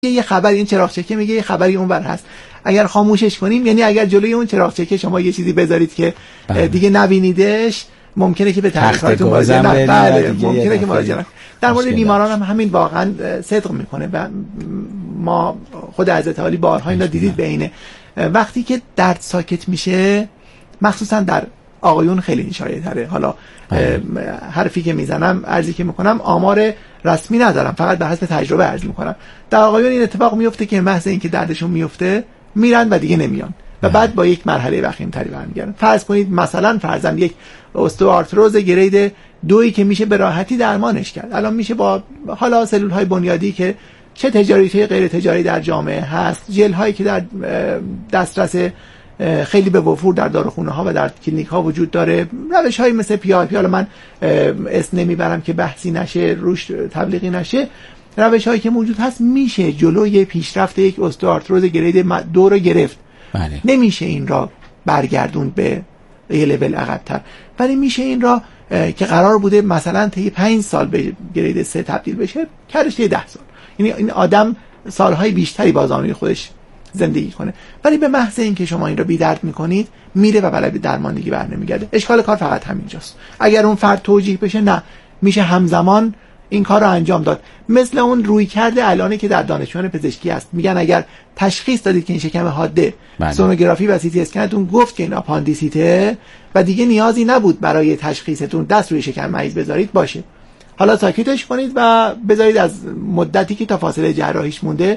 یه خبری، این چراغ چکه میگه یه خبری اونور هست، اگر خاموشش کنیم، یعنی اگر جلوی اون چراغ چکه شما یه چیزی بذارید که دیگه نبینیدش، ممکنه که به تحقیقاتتون مراجعه کنید. بله ممکنه که مراجعه کنید. در مورد بیماران هم همین واقعا صدق میکنه و ما خود حضرت علی بارها اینا دیدید بینه وقتی که درد ساکت میشه، مخصوصا در آقایون خیلی شایع تره. حالا حرفی که میزنم، عرضی که میکنم، آمار رسمی ندارم، فقط به حسب تجربه عرض میکنم. در آقایون این اتفاق میفته که محض اینکه دردشون میفته میرن و دیگه نمیان و بعد با یک مرحله وخیم‌تری برمیگردن. فرض کنید مثلا فرضاً یک استئوآرتروز گرید 2 که میشه به راحتی درمانش کرد، الان میشه با حالا سلول‌های بنیادی که چه تجاری چه غیر تجاری در جامعه هست، ژل هایی که در دسترس خیلی به وفور در داروخونه ها و در کلینیک ها وجود داره، روش های مثل پی آی پی، حالا من اسم نمیبرم که بحثی نشه، روش تبلیغی نشه، روش هایی که موجود هست میشه جلوی پیشرفت یک استئوآرتروز گرید 2 رو گرفت. بله. نمیشه این را برگردون به یه لول عقب‌تر، ولی میشه این را که قرار بوده مثلا طی 5 سال به گرید 3 تبدیل بشه، کارش طی 10 سال. یعنی این آدم سالهای بیشتری با زانوی خودش زندگی کنه، ولی به محض اینکه شما این رو بی درد میکنید میره و برای درماندگی برنمیگرده. اشکال کار فقط همینجاست. اگر اون فرد توجیه بشه، نه، میشه همزمان این کار رو انجام داد. مثل اون روی کرده الانی که در دانشجویان پزشکی هست، میگن اگر تشخیص دادید که این شکم حاده، سونوگرافی و سی تی اسکنتون گفت که این آپاندیسیته و دیگه نیازی نبود برای تشخیصتون دست روی شکم مریض بذارید، باشه، حالا ساکتش کنید و بذارید از مدتی که تا فاصله جراحیش مونده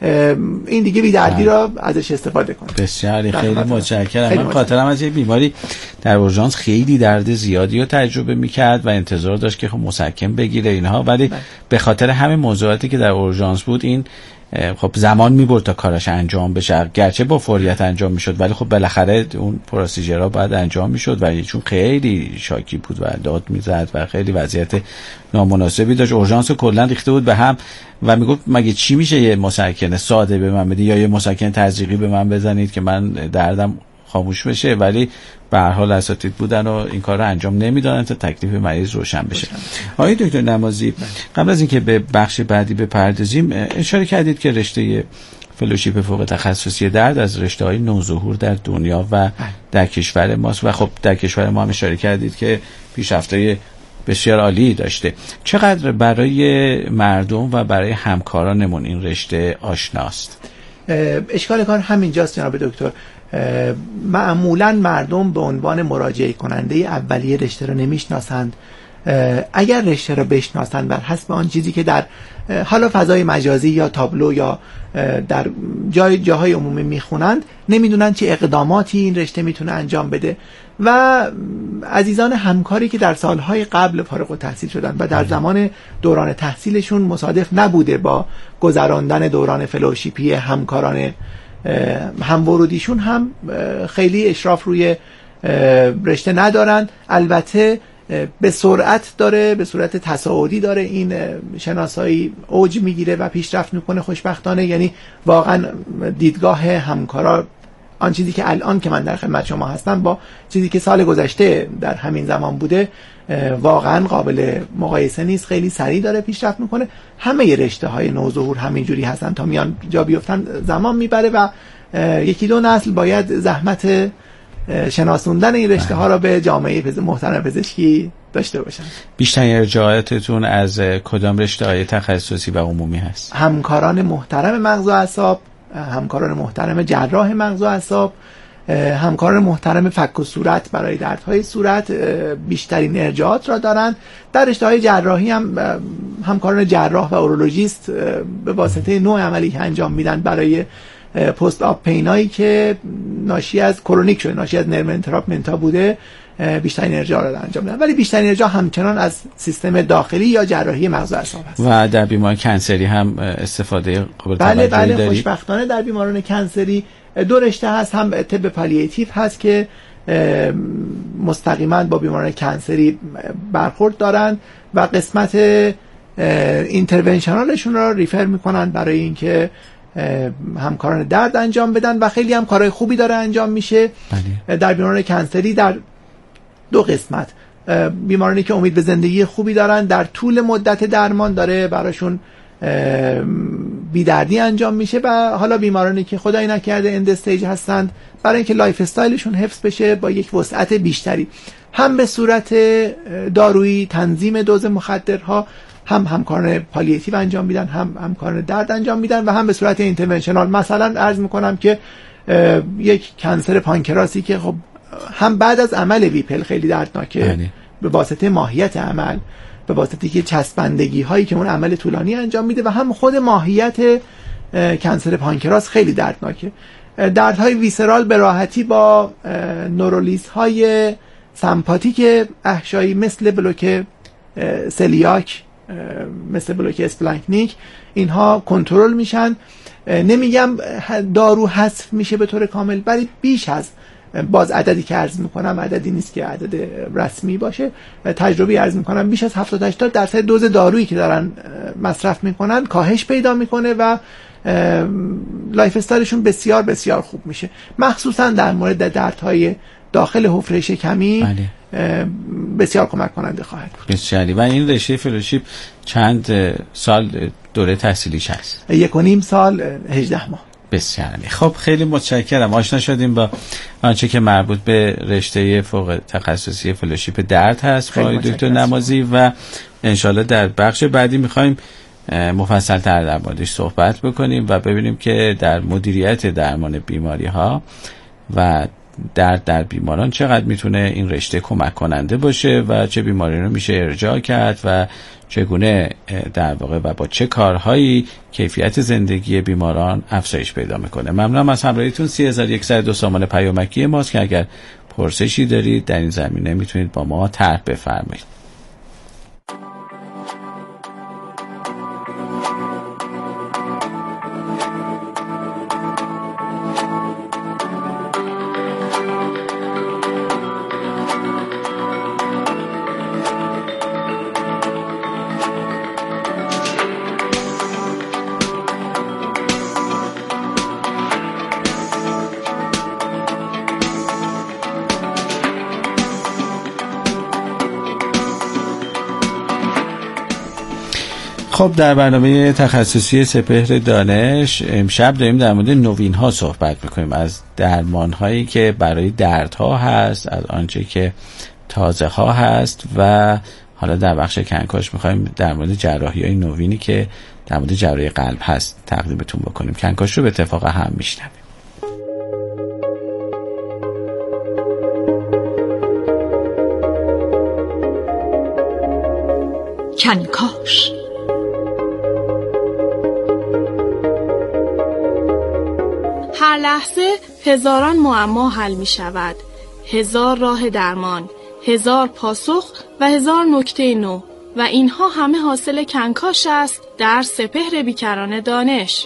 این دیگه بی‌دردی را ازش استفاده کنید. بسیار خیلی متشکرم. من خاطرم از یه بیماری در اورژانس خیلی درد زیادی رو تجربه می‌کرد و انتظار داشت که خب مسکن بگیره اینها، ولی به خاطر همین موضوعاتی که در اورژانس بود این خب زمان می‌برد تا کارش انجام بشه، گرچه با فوریت انجام میشد ولی خب بالاخره اون پروسیجرها باید انجام میشد و چون خیلی شاکی بود و داد میزد و خیلی وضعیت نامناسبی داشت، اورژانس کلا ریخته بود به هم و میگفت مگه چی میشه یه مسکن ساده به من بدی یا یه مسکن تزریقی به من بزنید که من دردم خاموش بشه، ولی به هر حال اساتید بودن و این کار رو انجام نمیدادن تا تکلیف مریض روشن بشه. آقای دکتر نمازی، قبل از اینکه به بخش بعدی بپردازیم، اشاره کردید که رشته فلوشیپ فوق تخصصی درد از رشته‌های نوظهور در دنیا و در کشور ماست و خب در کشور ما هم اشاره کردید که پیشرفت‌های بسیار عالی داشته. چقدر برای مردم و برای همکارانمون این رشته آشناست؟ اشکال کار همینجاست جناب دکتر. معمولا مردم به عنوان مراجعه کننده اولیه رشته رو نمیشناسند. اگر رشته رو بشناسند بر حسب آن چیزی که در حالا فضای مجازی یا تابلو یا در جاهای عمومی میخونند، نمیدونن چه اقداماتی این رشته میتونه انجام بده و عزیزان همکاری که در سالهای قبل فارغ التحصیل شدن و در زمان دوران تحصیلشون مصادف نبوده با گذراندن دوران فلوشیپی همکاران همورودیشون هم خیلی اشراف روی رشته ندارن. البته به سرعت داره، به صورت تصاعدی داره این شناسایی اوج میگیره و پیشرفت میکنه خوشبختانه. یعنی واقعا دیدگاه همکارا، آن چیزی که الان که من در خدمت شما هستم با چیزی که سال گذشته در همین زمان بوده واقعا قابل مقایسه نیست. خیلی سریع داره پیشرفت میکنه. همه رشته های نوظهور همینجوری هستن، تا میان جا بیفتن زمان میبره و 1-2 نسل باید زحمت شناسوندن این رشته ها را به جامعه محترم پزشکی داشته باشن. بیشتر ارجاعاتتون از کدام رشته های تخصصی و عمومی هست؟ همکاران محترم مغز و اعصاب، همکاران محترم جراح مغز و اعصاب، همکاران محترم فک و صورت برای دردهای صورت بیشترین ارجاعات را دارند. در رشته‌های جراحی هم همکاران جراح و اورولوژیست به واسطه نوع عملی که انجام میدن برای پست آپ پینایی که ناشی از کرونیک شده، ناشی از نرم انتراپمنتا بوده، بیشترین ارجاع را انجام میدن، ولی بیشترین ارجاع همچنان از سیستم داخلی یا جراحی مغز و اعصاب هست. و در بیماران کنسری هم استفاده قابل توجهی دارید؟ بله، خوشبختانه در بیماران کنسری 2 رشته هست. هم طب پالیاتیو هست که مستقیما با بیماران کنسری برخورد دارند و قسمت اینترونشنالشون را ریفر میکنن برای اینکه همکاران درد انجام بدن و خیلی هم کارهای خوبی داره انجام میشه. در بیماران کنسری در 2 قسمت، بیمارانی که امید به زندگی خوبی دارن، در طول مدت درمان داره براشون بی‌دردی انجام میشه و حالا بیمارانی که خدای نکرده اند استیج هستند برای اینکه لایف استایلشون حفظ بشه با یک وسعت بیشتری هم به صورت دارویی تنظیم دوز مخدرها هم همکاران پالیاتیو انجام میدن هم همکاران درد انجام میدن و هم به صورت اینترونشنال. مثلا عرض میکنم که یک کنسر پانکراسی که خب هم بعد از عمل ویپل خیلی دردناکه به واسطه ماهیت عمل، به واسطه که چسبندگی هایی که اون عمل طولانی انجام میده و هم خود ماهیت کنسر پانکراس خیلی دردناکه. دردهای ویسرال به راحتی با نورولیز های سمپاتیک احشایی مثل بلوک سلیاک، مثل بلوک اسپلانکنیک اینها کنترل میشن. نمیگم دارو حذف میشه به طور کامل، ولی بیش از باز عددی که عرض میکنم عددی نیست که عدد رسمی باشه، تجربی عرض میکنم بیش از 70-80% دوز دارویی که دارن مصرف میکنن کاهش پیدا میکنه و لایف استایلشون بسیار بسیار خوب میشه، مخصوصا در مورد دردهای داخل حفره شکمی. بسیار کمک کننده خواهد بود. بسیاری. و این رشته فلوشیپ چند سال دوره تحصیلیش هست؟ 1.5 سال 18 ماه. بسیار. خب خیلی متشکرم. آشنا شدیم با آنچه که مربوط به رشته فوق تخصصی فلوشیپ درد هست با دکتر نمازی و انشالله در بخش بعدی میخوایم مفصل تر در موردش صحبت بکنیم و ببینیم که در مدیریت درمان بیماری ها و در بیماران چقدر میتونه این رشته کمک کننده باشه و چه بیماری رو میشه ارجاع کرد و چگونه در واقع و با چه کارهایی کیفیت زندگی بیماران افزایش پیدا میکنه. ممنونم از همراهیتون. 3102 سامان پیامکی ماست که اگر پرسشی دارید در این زمینه میتونید با ما طرح بفرمایید. خب در برنامه تخصصی سپهر دانش امشب داریم در مورد نوین ها صحبت میکنیم، از درمان هایی که برای دردها هست، از آنچه که تازه ها هست و حالا در بخش کنکاش میخوایم در مورد جراحی های نوینی که در مورد جراحی قلب هست تقدیمتون بکنیم. کنکاش رو به اتفاق هم میشنویم. کنکاش. هر لحظه هزاران معما حل می شود، هزار راه درمان، هزار پاسخ و هزار نکته نو و اینها همه حاصل کنکاش است در سپهر بیکران دانش.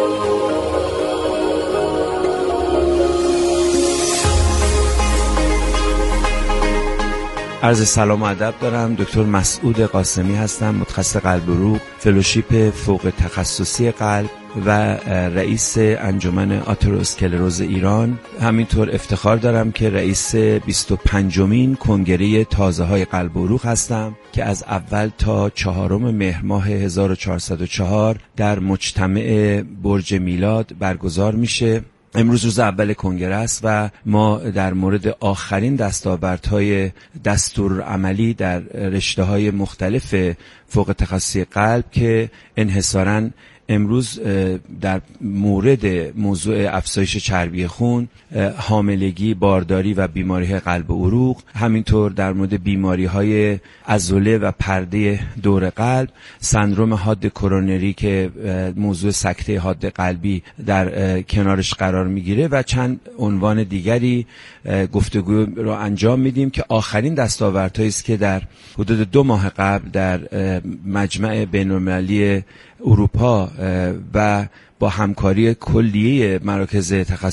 عرض سلام و ادب دارم. دکتر مسعود قاسمی هستم، متخصص قلب و عروق، فلوشیپ فوق تخصصی قلب و رئیس انجمن آتروسکلروز ایران. همینطور افتخار دارم که رئیس 25مین کنگره تازه های قلب و عروق هستم که از اول تا 4 مهر ماه 1404 در مجتمع برج میلاد برگزار میشه. امروز روز اول کنگره است و ما در مورد آخرین دستاوردهای دستورالعملی در رشته‌های مختلف فوق تخصصی قلب که انحصاراً امروز در مورد موضوع افزایش چربی خون، حاملگی، بارداری و بیماری‌های قلب و عروق، همینطور در مورد بیماری‌های عضله و پرده دور قلب، سندروم حاد کرونری که موضوع سکته حاد قلبی در کنارش قرار میگیره و چند عنوان دیگری گفتگو رو انجام میدیم که آخرین دستاوردهایی است که در حدود 2 ماه قبل در مجمع بین‌المللی اروپا و با همکاری کلیه مراکز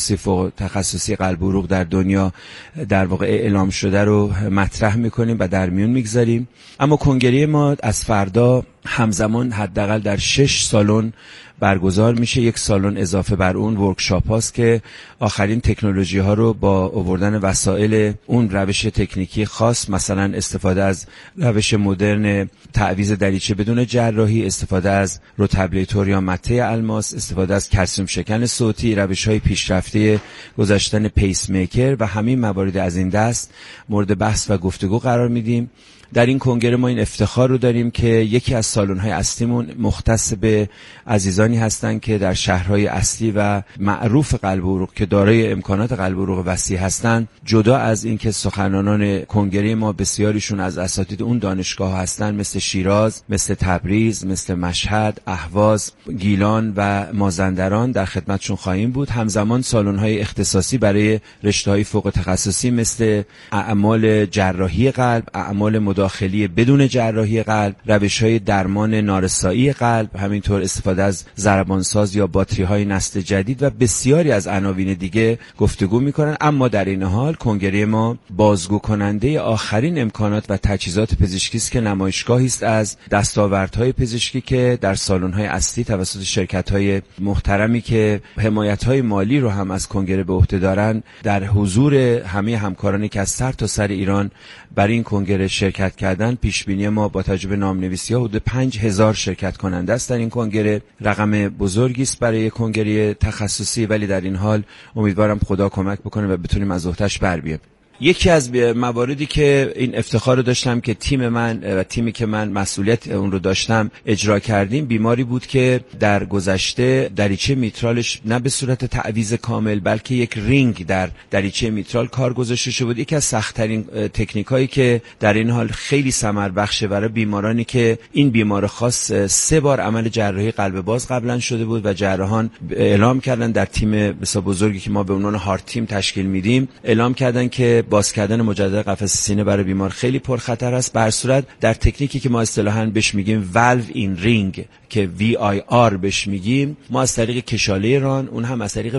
تخصصی قلب و عروق در دنیا در واقع اعلام شده رو مطرح میکنیم و در میون میگذاریم. اما کنگره ما از فردا همزمان حداقل در 6 سالن برگزار میشه. 1 سالن اضافه بر اون ورکشاپ هاست که آخرین تکنولوژی ها رو با آوردن وسایل اون روش تکنیکی خاص، مثلا استفاده از روش مدرن تعویض دریچه بدون جراحی، استفاده از روتابلیتور یا مته الماس، استفاده از کلسیم شکن صوتی، روش های پیشرفته گذاشتن پیس میکر و همین موارد از این دست مورد بحث و گفتگو قرار میدیم. در این کنگره ما این افتخار رو داریم که یکی از سالن‌های اصلیمون مختص به عزیزانی هستند که در شهرهای اصلی و معروف قلب و عروق که دارای امکانات قلب و عروق وسیع هستند، جدا از اینکه سخنرانان کنگره ما بسیاریشون از اساتید اون دانشگاه هستند، مثل شیراز، مثل تبریز، مثل مشهد، اهواز، گیلان و مازندران در خدمتشون خواهیم بود. همزمان سالن‌های اختصاصی برای رشته‌های فوق تخصصی مثل اعمال جراحی قلب، اعمال مداخلی بدون جراحی قلب، روش‌های درمان نارسایی قلب، همینطور استفاده از ضربانساز یا باتری‌های نسل جدید و بسیاری از عناوین دیگه گفتگو می‌کنن. اما در این حال کنگره ما بازگو کننده آخرین امکانات و تجهیزات پزشکی است که نمایشگاهی است از دستاوردهای پزشکی که در سالن‌های اصلی توسط شرکت‌های محترمی که حمایت‌های مالی رو هم از کنگره به عهده دارن در حضور همه همکارانی که از سر تا سر ایران برای این کنگره شرکت کردن. پیش بینی ما با توجه به نام‌نویسی‌ها حدود 5000 شرکت کننده است در این کنگره. رقم بزرگی است برای کنگره تخصصی، ولی در این حال امیدوارم خدا کمک بکنه و بتونیم از عهده‌اش بر بیاییم. یکی از مواردی که این افتخار رو داشتم که تیم من و تیمی که من مسئولیت اون رو داشتم اجرا کردیم، بیماری بود که در گذشته دریچه میترالش نه به صورت تعویض کامل بلکه یک رینگ در دریچه میترال کار گذاشته شده بود. یکی از سخت‌ترین تکنیکایی که در این حال خیلی ثمر بخشه برای بیمارانی که این بیمار خاص 3 بار عمل جراحی قلب باز قبلا شده بود و جراحان اعلام کردن در تیم بسیار بزرگی که ما به عنوان هارت تیم تشکیل میدیم، اعلام کردن که باز کردن مجدد قفسه سینه برای بیمار خیلی پرخطر است. به هر صورت در تکنیکی که ما اصطلاحاً بهش میگیم والو این رینگ که VIR بهش میگیم، ما از طریق کشاله ران، اون هم از طریق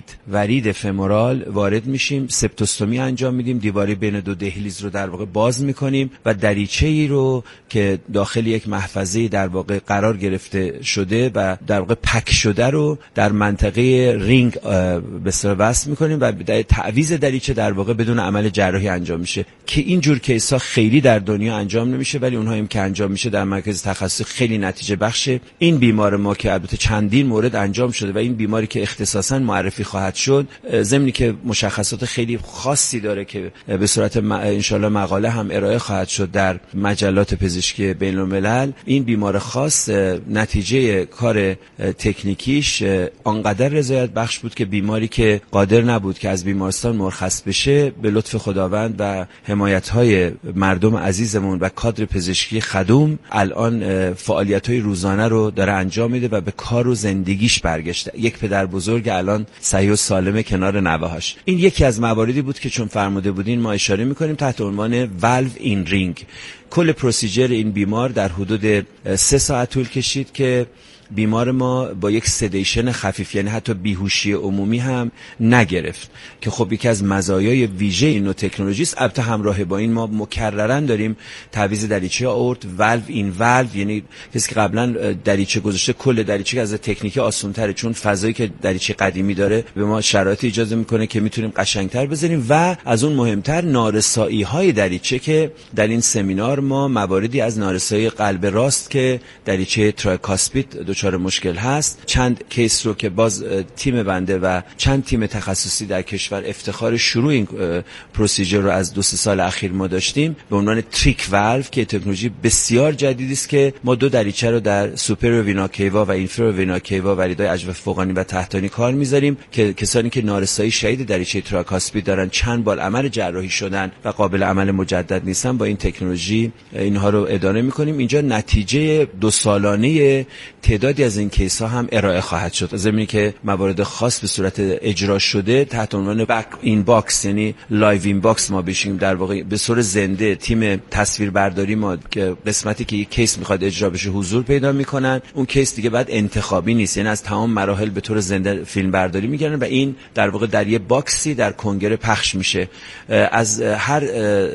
ورید فمورال وارد میشیم، سپتوستومی انجام میدیم، دیواره بین دو دهلیز رو در واقع باز میکنیم و دریچه‌ای رو که داخل یک محفظه در واقع قرار گرفته شده و در واقع پک شده رو در منطقه رینگ به اصطلاح وصل میکنیم و در تعویض دریچه در واقع بدون عمل جراحی انجام میشه که اینجور کیسا خیلی در دنیا انجام نمیشه، ولی اونهایی که انجام میشه در مرکز تخصصی خیلی نتیجه بخشه. این بیمار ما که البته چندین مورد انجام شده و این بیماری که اختصاصا معرفی خواهد شد، ضمنی که مشخصات خیلی خاصی داره که به صورت انشالله مقاله هم ارائه خواهد شد در مجلات پزشکی بین الملل، این بیمار خاص نتیجه کار تکنیکیش آنقدر رضایت بخش بود که بیماری که قادر نبود که از بیمارستان مرخص بشه، به لطف خداوند و حمایت‌های مردم عزیزمون و کادر پزشکی خدوم الان فعالیت‌های روزانه رو داره انجام میده و به کار و زندگیش برگشته. یک پدر بزرگ الان صحیح و سالم کنار نوه‌هاش. این یکی از مواردی بود که چون فرموده بودین ما اشاره می‌کنیم تحت عنوان والو این رینگ. کل پروسیجر این بیمار در حدود 3 ساعت طول کشید که بیمار ما با یک سدیشن خفیف، یعنی حتی بیهوشی عمومی هم نگرفت، که خب یکی از مزایای ویژه این نوع تکنولوژی است. البته همراه با این ما مکررا داریم تعویض دریچه آورت، والو این والو، یعنی کسی که قبلا دریچه گذاشته کل دریچه از تکنیک آسان‌تره، چون فضایی که دریچه قدیمی داره به ما شرایط اجازه میکنه که میتونیم قشنگتر بزنیم و از اون مهمتر نارسایی‌های دریچه، که در این سمینار ما مواردی از نارسایی قلب راست که دریچه ترایکاسپید دچار مشکل هست، چند کیس رو که باز تیم بنده و چند تیم تخصصی در کشور افتخار شروع این پروسیجر رو از 2-3 سال اخیر ما داشتیم به عنوان تریک والو، که تکنولوژی بسیار جدیدی است که ما 2 دریچه رو در سوپریور وینا کیوا و اینفریور وینا کیوا وریدای عجوه فوقانی و تحتانی کار میذاریم که کسانی که نارسایی شدید دریچه تراکاسپید دارن، چند بار عمل جراحی شدن و قابل عمل مجدد نیستن، با این تکنولوژی اینها رو اداره میکنیم. اینجا نتیجه 2 سالانه تعداد زیادی از این کیس ها هم ارائه خواهد شد، زمینی که موارد خاص به صورت اجرا شده تحت عنوان بک این باکس، یعنی لایو این باکس ما بشیم، در واقع به صورت زنده تیم تصویربرداری ما که قسمتی که یک کیس میخواد اجرا بشه حضور پیدا میکنن. اون کیس دیگه بعد انتخابی نیست، یعنی از تمام مراحل به طور زنده فیلم برداری میگیرن و این در واقع در یه باکسی در کنگره پخش میشه. از هر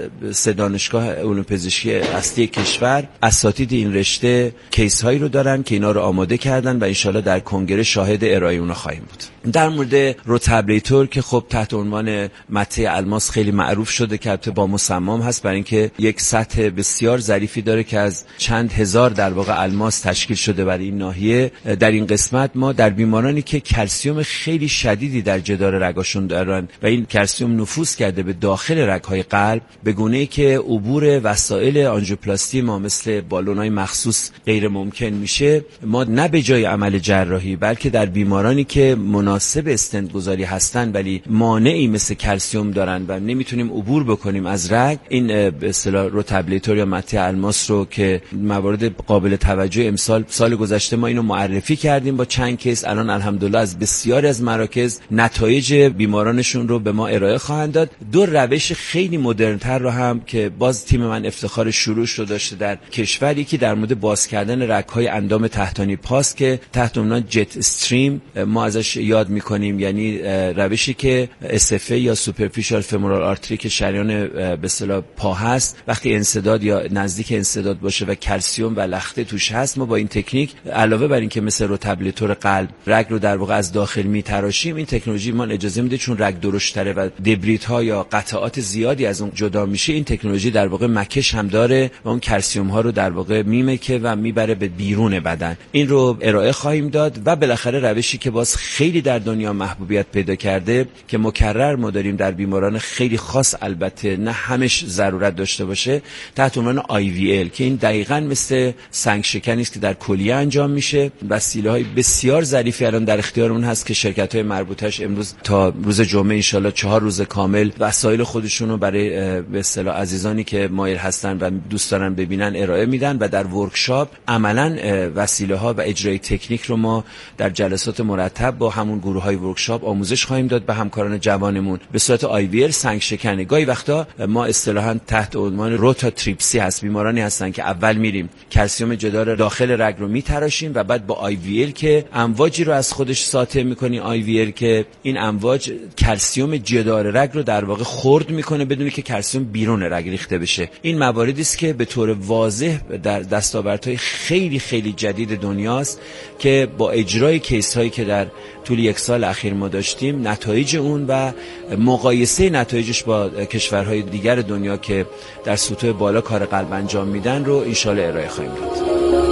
سه دانشگاه علوم پزشکی اصلی کشور اساتید این رشته کیس هایی رو دارن که اینا رو آماده کردن و انشالله در کنگره شاهد ارائه اونها خواهیم بود. در مورد روتابلیتور که خب تحت عنوان مته الماس خیلی معروف شده که البته با مسمام هست، برای اینکه یک سطح بسیار ظریفی داره که از چند هزار در واقع الماس تشکیل شده برای این ناحیه. در این قسمت ما در بیمارانی که کلسیم خیلی شدیدی در جدار رگاشون دارن و این کلسیم نفوذ کرده به داخل رگ‌های قلب به گونه‌ای که عبور وسایل آنژیوپلاستی ما مثل بالون‌های مخصوص غیر ممکن میشه، ما نه به جای عمل جراحی بلکه در بیمارانی که مناسب استنت گذاری هستن ولی مانعی مثل کلسیم دارن و نمیتونیم عبور بکنیم از رگ، این به اصطلاح روتابلیتور یا مته الماس رو که موارد قابل توجه امسال سال گذشته ما اینو معرفی کردیم با چند کیس، الان الحمدلله از بسیاری از مراکز نتایج بیمارانشون رو به ما ارائه خواهند داد. دو روش خیلی مدرن‌تر رو هم که باز تیم من افتخار شروعش رو داشته در کشور، یکی در مورد باز کردن رگ‌های اندام تحتانی پاس که تحت عنوان جت استریم ما ازش یاد می‌کنیم، یعنی روشی که SFA یا سوپرفیشال فمورال آرتری که شریان به اصطلاح پا هست وقتی انسداد یا نزدیک انسداد باشه و کلسیم و لخته توش هست، ما با این تکنیک علاوه بر اینکه مثل روتابلیتور قلب رگ رو در واقع از داخل میتراشیم، این تکنولوژی ما اجازه میده چون رگ درشتره و دبریت‌ها یا قطعات زیادی از اون جدا میشه، این تکنولوژی در واقع مکش هم داره و اون کلسیم ها رو در واقع میمکه و میبره به بیرون بدن. این رو ارائه خواهیم داد و بالاخره روشی که باز خیلی در دنیا محبوبیت پیدا کرده که مکرر ما داریم در بیماران خیلی خاص، البته نه همش ضرورت داشته باشه، تحت عنوان IVL که این دقیقاً مثل سنگ شکنی است که در کلیه انجام میشه. وسیله‌های بسیار ظریفی الان در اختیارمون هست که شرکت‌های مربوطه‌اش امروز تا روز جمعه ان شاءالله 4 روز کامل وسایل خودشون رو برای به اصطلاح عزیزانی که مایل هستن و دوست دارن ببینن ارائه میدن و در ورکشاپ عملاً وسیله‌ها و اجرای تکنیک رو ما در جلسات مرتب با همون گروه‌های ورکشاپ آموزش خواهیم داد به همکاران جوانمون به صورت IVL سنگ شکنی. گاهی وقتا ما اصطلاحاً تحت عنوان روتاتریپسی هست، بیمارانی هستن که اول میریم کلسیم جدار داخل رگ رو میتراشیم و بعد با IVL که امواجی رو از خودش ساطع میکنی، IVL که این امواج کلسیم جدار رگ رو در واقع خرد میکنه بدون که کلسیم بیرون رگ ریخته بشه. این مواردی است که به طور واضح در دستاوردهای خیلی خیلی جدید دنیاست که با اجرای کیس هایی که در طول یک سال اخیر ما داشتیم، نتایج اون و مقایسه نتایجش با کشورهای دیگر دنیا که در سطوح بالا کار قلب انجام میدن رو ان شاءالله ارائه خواهیم داد.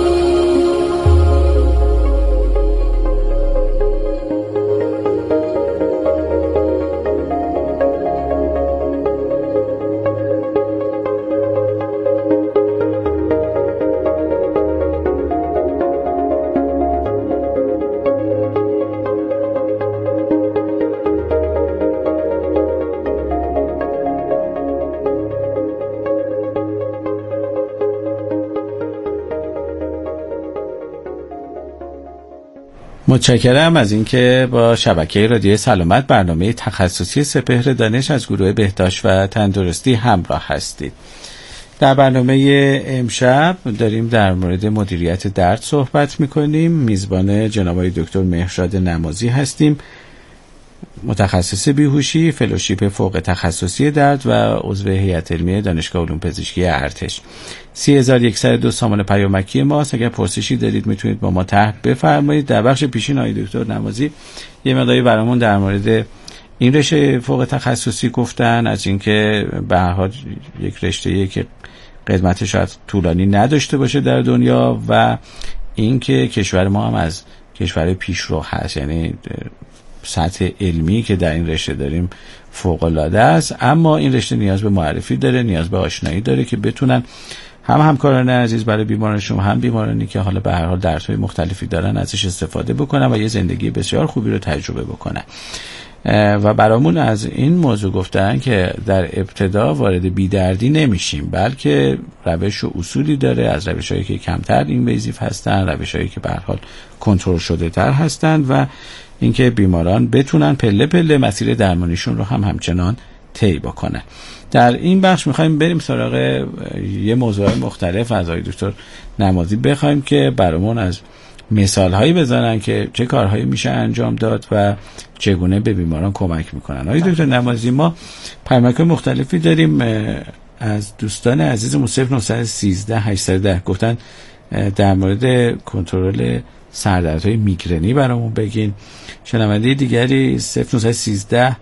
متشکرم از اینکه با شبکه رادیو سلامت برنامه تخصصی سپهر دانش از گروه بهداشت و تندرستی همراه هستید. در برنامه امشب داریم در مورد مدیریت درد صحبت می‌کنیم. میزبان جناب آقای دکتر مهرشاد نمازی هستیم، متخصص بیهوشی، فلوشیپ فوق تخصصی درد و عضو هیئت علمی دانشگاه علوم پزشکی ارتش. 3102 سامان پیامکی ماست. اگر پرسشی دارید میتونید با ما تحت بفرمایید. در بخش پیشین آقای دکتر نمازی یه مقداری برامون در مورد این رشته فوق تخصصی گفتن، از اینکه به هر حال یک رشته‌ای که قدمت شاید طولانی نداشته باشه در دنیا و اینکه کشور ما هم از کشور پیشرو هست، یعنی سطح علمی که در این رشته داریم فوق‌العاده است، اما این رشته نیاز به معرفی داره، نیاز به آشنایی داره که بتونن هم همکاران عزیز برای بیماران شما، هم بیمارانی که حالا به هر حال دردهای مختلفی دارن ازش استفاده بکنن و یه زندگی بسیار خوبی رو تجربه بکنن. و برامون از این موضوع گفتن که در ابتدا وارد بیدردی نمیشیم، بلکه روش و اصولی داره، از روش‌هایی که کمتر اینویزیو هستن، روش‌هایی که به هر حال کنترل شده تر هستند و اینکه بیماران بتونن پله پله مسیر درمانیشون رو همچنان طی بکنن. در این بخش میخوایم بریم سراغ یه موضوع مختلف از آقای دکتر نمازی، بخوایم که برامون از مثالهایی بزنن که چه کارهایی میشه انجام داد و چگونه به بیماران کمک میکنن. آقای دکتر نمازی، ما پیامک‌های مختلفی داریم از دوستان عزیزمون 0913 810 گفتن در مورد کنترل سردردهای میگرنی برامون بگین. شنونده دیگری 0913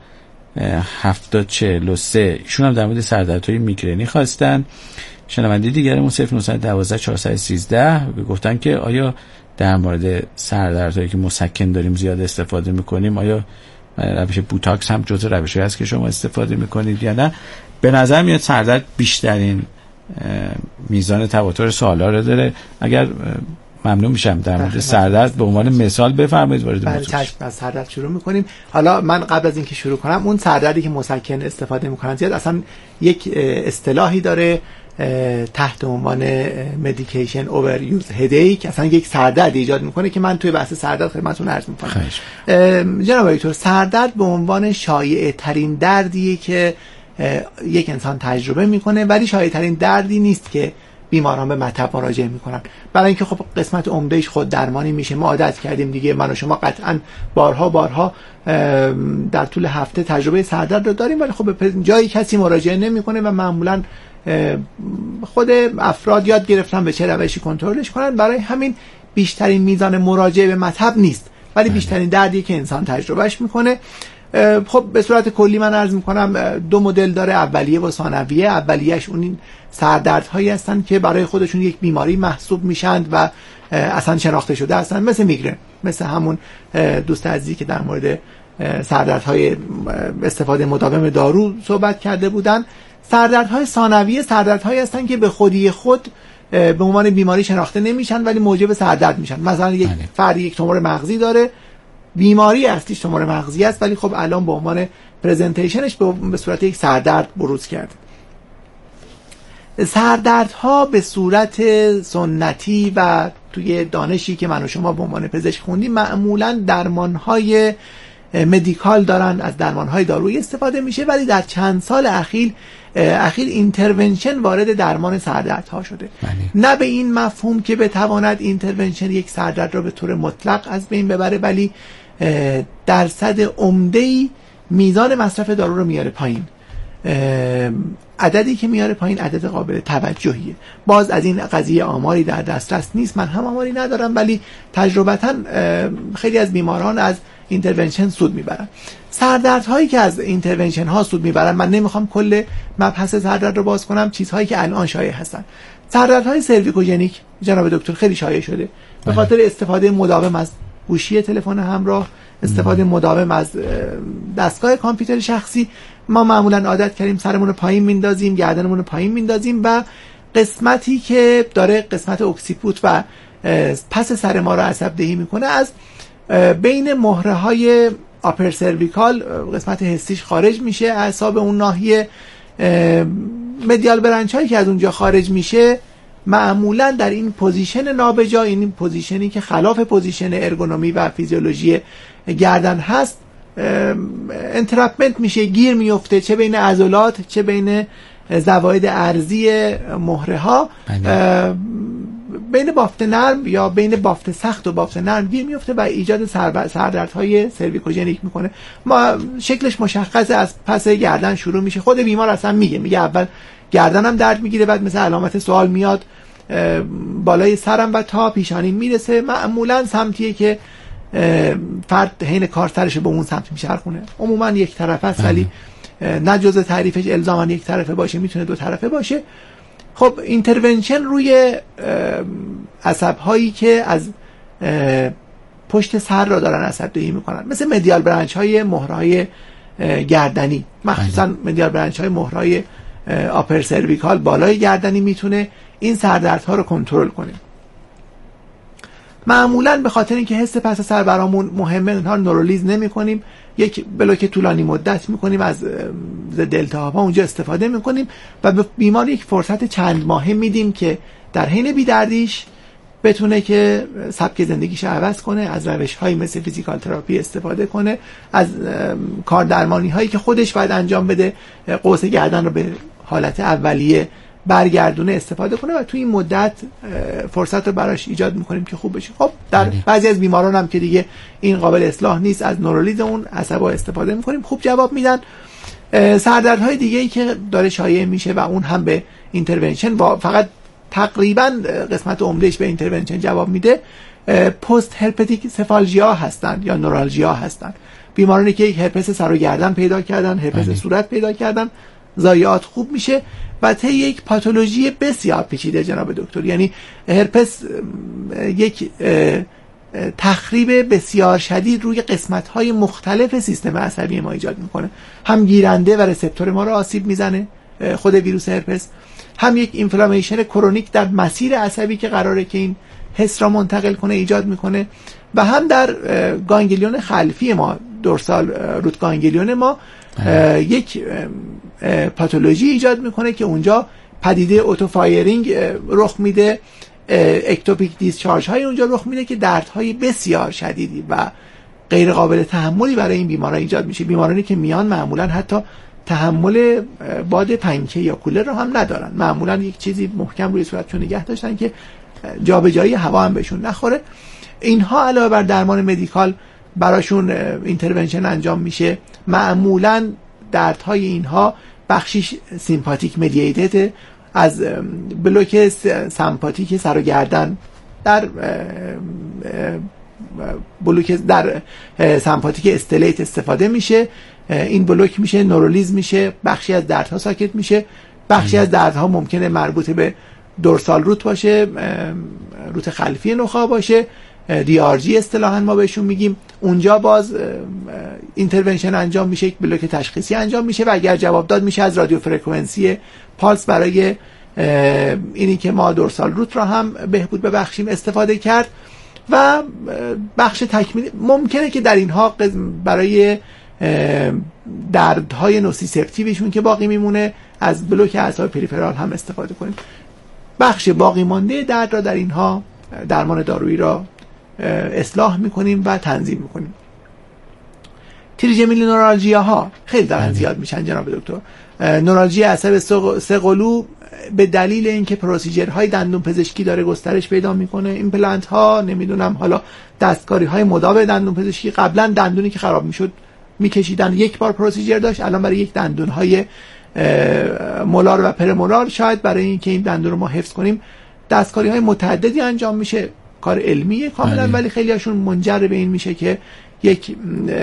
7043 ایشون هم در مورد سردردهای میگرنی خواستن. شنونده دیگرمون 0912 413 گفتن که آیا در مورد سردردهایی که مسکن داریم زیاد استفاده میکنیم، آیا روش بوتاکس هم جزو روشی هست که شما استفاده میکنید یا نه؟ به نظر میاد سردرد بیشترین میزان تواتر سوالا رو داره. اگر ممنون میشم در مورد سردرد به عنوان مثال بفرمایید وارد موضوع. چشم، از سردرد شروع میکنیم. حالا من قبل از اینکه شروع کنم، اون سردردی که مسکن استفاده میکنن زیاد اصلا یک اصطلاحی داره تحت عنوان medication overuse headache، اصلا یک سردرد ایجاد میکنه که من توی بحث سردرد خدمتتون عرض میکنم. جناب دکتر، سردرد به عنوان شایع ترین دردیه که یک انسان تجربه میکنه، ولی شایع ترین دردی نیست که بیماران به مطب مراجعه میکنن، برای اینکه خب قسمت عمدهش خود درمانی میشه. ما عادت کردیم دیگه، من و شما قطعا بارها در طول هفته تجربه سردرد رو داریم، ولی خب جایی کسی مراجعه نمیکنه و معمولا خود افراد یاد گرفتن به چه روشی کنترلش کنن. برای همین بیشترین میزان مراجعه به مطب نیست، ولی بیشترین دردی که انسان تجربهش میکنه. خب به صورت کلی من عرض میکنم دو مدل داره، اولیه و ثانویه. اولیه‌اش اون سردردهایی هستن که برای خودشون یک بیماری محسوب میشن و اصلا شناخته شده هستن، مثل میگرن، مثل همون دوست عزیزی که در مورد سردردهای استفاده مداوم دارو صحبت کرده بودن. سردردهای ثانویه سردردهایی هستن که به خودی خود به عنوان بیماری شناخته نمیشن ولی موجب سردرد میشن. مثلا یک فرد یک تومور مغزی داره، بیماری اصلیش تومور مغزی است، ولی خب الان به عنوان پرزنتیشنش به صورت یک سردرد بروز کرده. سردردها به صورت سنتی و توی دانشی که من و شما به عنوان پزشک خوندیم معمولا درمانهای مدیکال دارن، از درمانهای دارویی استفاده میشه، ولی در چند سال اخیر اینترونشن وارد درمان سردردها شده. نه به این مفهوم که بتواند اینترونشن یک سردرد را به طور مطلق از بین ببره، ولی درصد عمده‌ای میزان مصرف دارو رو میاره پایین. عددی که میاره پایین عدد قابل توجهیه. باز از این قضیه آماری در دسترس نیست، من هم آماری ندارم، ولی تجربتاً خیلی از بیماران از اینترونشن سود میبرن. سردردهایی که از اینترونشن ها سود میبرن، من نمیخوام کل مبحث سردرد رو باز کنم، چیزهایی که الان شایع هستن. سردردهای سرویکوژنیک جناب دکتر خیلی شایع شده به خاطر استفاده مداوم از گوشی تلفن همراه، استفاده مداوم از دستگاه کامپیوتر شخصی. ما معمولا عادت کردیم سرمون رو پایین میندازیم، گردنمون رو پایین میندازیم و قسمتی که داره قسمت اکسیپوت و پس سر ما رو عصب دهی میکنه از بین مهره های آپر سرویکال قسمت حسیش خارج میشه. اعصاب اون ناحیه مدیال برنچ هایی که از اونجا خارج میشه معمولا در این پوزیشن نابجا، این پوزیشنی که خلاف پوزیشن ارگونومی و فیزیولوژی گردن هست، انترپمنت میشه، گیر میفته، چه بین عضلات چه بین زواید ارضی مهره ها، بین بافت نرم یا بین بافت سخت و بافت نرم گیر میفته و ایجاد سردردهای سرویکوژنیک میکنه. ما شکلش مشخصه، از پس گردن شروع میشه. خود بیمار اصلا میگه اول گردنم درد میگیره، بعد مثل علامت سوال میاد بالای سرم و تا پیشانی میرسه. معمولا سمتیه که فرد حین کار سرش به اون سمت میچرخونه. عموما یک طرفه است، ولی نه جز تعریفش الزاما یک طرفه باشه، میتونه دو طرفه باشه. خب اینترونشن روی عصب هایی که از پشت سر را دارن عصب دهی میکنن، مثل مدیال برنچ های مهره های گردنی، مخصوصا مدیال برنچ های مهره های آپر سرویکال بالای گردنی، میتونه این سردردها رو کنترل کنه. معمولا به خاطر اینکه حس پس سر برامون مهمه اونها نورولیز نمی‌کنیم، یک بلوک طولانی مدت می‌کنیم، از دلتاها اونجا استفاده می‌کنیم و به بیمار یک فرصت چند ماهه میدیم که در حین بی‌دردیش بتونه که سبک زندگیش عوض کنه، از روش‌هایی مثل فیزیکال تراپی استفاده کنه، از کاردرمانی‌هایی که خودش باید انجام بده، قوس گردن رو به حالت اولیه برگردونه استفاده کنه و توی این مدت فرصت رو براش ایجاد میکنیم که خوب بشه. خب در بعضی از بیماران هم که دیگه این قابل اصلاح نیست، از نورولیز اون عصبا استفاده میکنیم، خوب جواب میدن. سردردهای دیگه ای که داره شایع میشه و اون هم به اینترونشن فقط تقریبا قسمت عمدهش به اینترونشن جواب میده، پست هرپتیک سفالژیا هستن یا نورالژیا هستن. بیمارانی که یک هرپس سر و گردن پیدا کردن، هرپس صورت پیدا کردن، ضایعات خوب میشه و طی یک پاتولوژی بسیار پیچیده جناب دکتر، یعنی هرپس یک تخریب بسیار شدید روی قسمت‌های مختلف سیستم عصبی ما ایجاد میکنه. هم گیرنده و رسپتور ما رو آسیب میزنه خود ویروس هرپس، هم یک اینفلامیشن کرونیک در مسیر عصبی که قراره که این حس را منتقل کنه ایجاد میکنه و هم در گانگلیون خلفی ما، دورسال روت گانگلیون ما یک پاتولوژی ایجاد میکنه که اونجا پدیده اوتوفایرینگ رخ میده، اکتوپیک دیسچارج های اونجا رخ میده که دردهای بسیار شدیدی و غیر قابل تحملی برای این بیماران ایجاد میشه. بیمارانی که میان معمولا حتی تحمل باد پنکه یا کولر رو هم ندارن، معمولا یک چیزی محکم روی صورتشون نگه داشتن که جابجایی هوا هم بهشون نخوره. اینها علاوه بر درمان مدیکال براشون اینترونشن انجام میشه. معمولا دردهای اینها بخشیش سیمپاتیک مدییتد از بلوک سمپاتیک سر و گردن در بلوک در سمپاتیک استلیت استفاده میشه. این بلوک میشه نورولیز میشه، بخشی از دردها ساکت میشه، بخشی از دردها ممکنه مربوط به دورسال روت باشه، روت خلفی نخاع باشه، DRG اصطلاحاً ما بهشون میگیم. اونجا باز اینترونشن انجام میشه، یک بلوک تشخیصی انجام میشه و اگر جواب داد میشه از رادیو فرکانسی پالس برای اینی که ما دورسال روت را هم بهبود ببخشیم استفاده کرد و بخش تکمیلی ممکنه که در اینها برای دردهای نوسیسپتیوشون که باقی میمونه از بلوک اعصاب پریفرال هم استفاده کنیم. بخش باقی مانده درد را در اینها درمان دارویی را اصلاح میکنیم و تنظیم میکنیم. تریجمینال نورالژیا ها خیلی دارن زیاد میشن جناب دکتر. نورالژی عصب سه قلو به دلیل اینکه پروسیجرهای دندون پزشکی داره گسترش پیدا میکنه، ایمپلنت ها، نمیدونم حالا دستکاری های مداوم دندون پزشکی، قبلا دندونی که خراب میشد میکشیدن، یک بار پروسیجر داشت، الان برای یک دندون های مولار و پرمولار شاید برای اینکه این دندون رو ما حفظ کنیم دستکاری های متعددی انجام میشه. کار علمیه کاملا، ولی خیلی هاشون منجر به این میشه که یک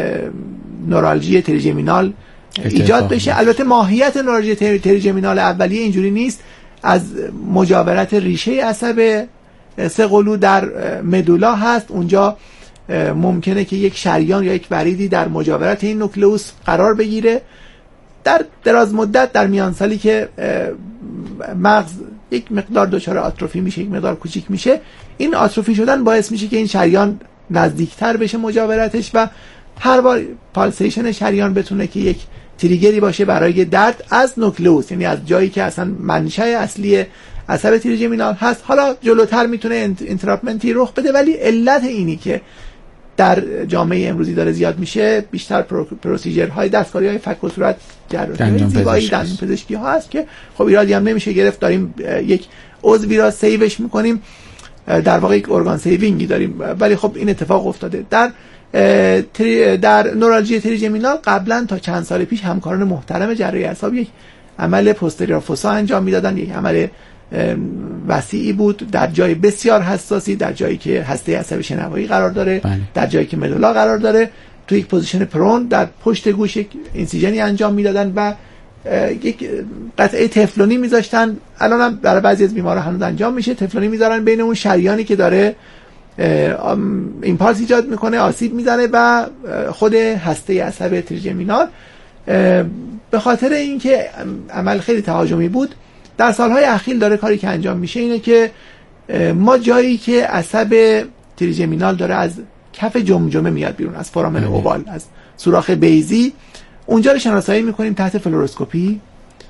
نورالژی تریجمینال ایجاد بشه. البته ماهیت نورالژی تریجمینال اولیه اینجوری نیست، از مجاورت ریشه عصب سه قلو در مدولا هست. اونجا ممکنه که یک شریان یا یک وریدی در مجاورت این نوکلئوس قرار بگیره. در دراز مدت در میان سالی که مغز یک مقدار دچار آتروفی میشه، یک مقدار کوچیک میشه، این آتروفی شدن باعث میشه که این شریان نزدیکتر بشه مجاورتش و هر بار پالسیشن شریان بتونه که یک تریگری باشه برای درد از نوکلئوس، یعنی از جایی که اصلا منشأ اصلی عصب تریجمینال هست. حالا جلوتر میتونه انتراپمنتی رخ بده، ولی علت اینی که در جامعه امروزی داره زیاد میشه بیشتر پروسیجرهای دستکاری‌های فک و صورت، جراحی زیبایی، دندون پزشکی ها هست که خب ایرادی هم نمیشه گرفت. داریم یک عضوی را سیوش میکنیم، در واقع یک ارگان سیوینگی داریم، ولی خب این اتفاق افتاده. در نورالژی تریجمینال قبلا تا چند سال پیش همکاران محترم جراحی اعصاب یک عمل پوستریور فوسا انجام میدادن، یک عمل وسیعی بود در جای بسیار حساسی، در جایی که هسته عصب شنوایی قرار داره، در جایی که مدولا قرار داره، تو یک پوزیشن پرون در پشت گوش یک اینسیژنی انجام میدادن و یک قطعه تفلونی میذاشتن. الان هم برای بعضی از بیمارا هنوز انجام میشه، تفلونی میذارن بین اون شریانی که داره ایمپالس ایجاد میکنه، آسیب میزنه و خود هسته عصب تریجمینال. به خاطر اینکه عمل خیلی تهاجمی بود، در سالهای اخیر داره کاری که انجام میشه اینه که ما جایی که عصب تریجمینال داره از کف جمجمه میاد بیرون، از فورامن اووال، از سوراخ بیضی. اونجا رو شناسایی میکنیم تحت فلوروسکوپی.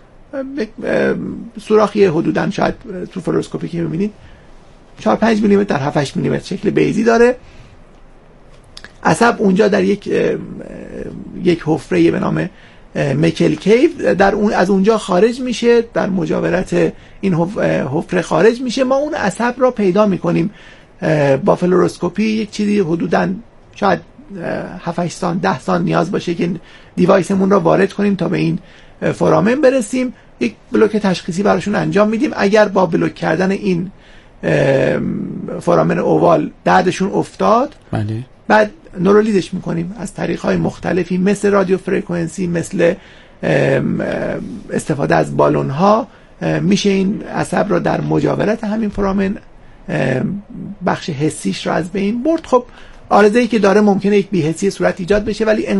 سوراخی حدوداً شاید تو فلوروسکوپی که میبینید 4-5 میلیمتر در 7-8 میلیمتر شکل بیضی داره. عصب اونجا در یک حفره به نام مکل کیو در اون از اونجا خارج میشه، در مجاورت این حفره خارج میشه. ما اون عصب را پیدا میکنیم با فلوروسکوپی. یک چیزی حدوداً شاید 7-8 سان 10 سان نیاز باشه که دیوایسمون را وارد کنیم تا به این فورامن برسیم. یک بلوک تشخیصی براشون انجام میدیم. اگر با بلوک کردن این فورامن اووال دردشون افتاد، بعد نورولیزش میکنیم از طریق‌های مختلفی، مثل رادیو فرکانسی، مثل استفاده از بالون‌ها. میشه این عصب را در مجاورت همین فورامن بخش حسیش را از بین برد. خب عارضه‌ای که داره ممکنه یک بی‌حسی صورت ایجاد بشه، ولی